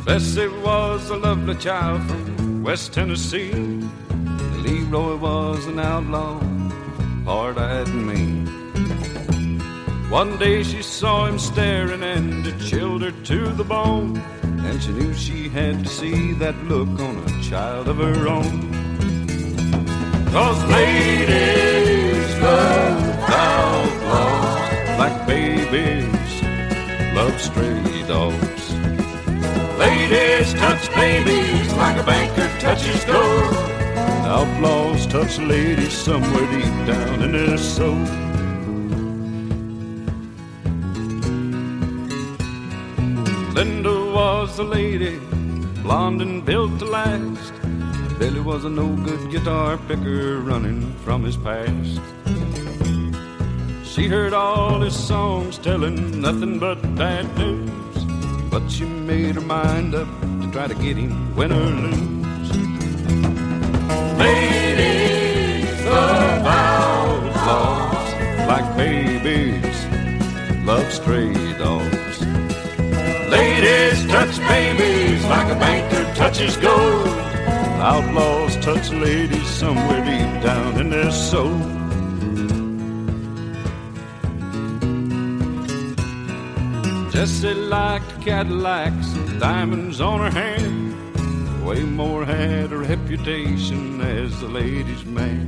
Bessie was a lovely child from West Tennessee. Leroy was an outlaw, hard-eyed and mean. One day she saw him staring and it chilled her to the bone, and she knew she had to see that look on a child of her own. 'Cause ladies love outlaws like babies love stray dogs. Ladies touch babies like a banker touches gold. Outlaws touch ladies somewhere deep down in their soul. Linda was a lady, blonde and built to last. Billy was a no-good guitar picker running from his past. She heard all his songs telling nothing but bad news, but she made her mind up to try to get him, win or lose. Ladies love outlaws like babies love stray dogs. Ladies touch babies like a banker touches gold. Outlaws touch ladies somewhere deep down in their soul. Jessie liked Cadillacs and diamonds on her hand. Waymore had a reputation as a ladies' man.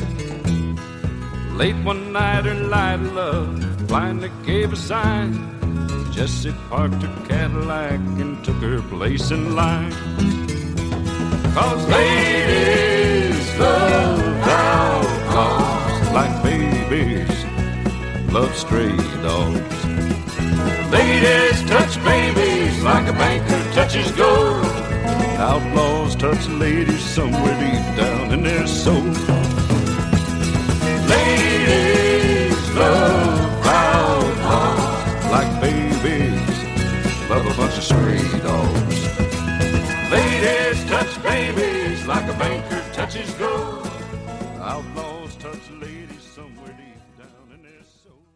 Late one night her light of love finally gave a sign. Jessie parked her Cadillac and took her place in line. 'Cause ladies love outlaws like babies love stray dogs. Ladies touch babies like a banker touches gold. Outlaws touch ladies somewhere deep down in their soul. Ladies love outlaws like babies love a bunch of stray dogs. Ladies touch babies like a banker touches gold. Outlaws touch ladies somewhere deep down in their soul.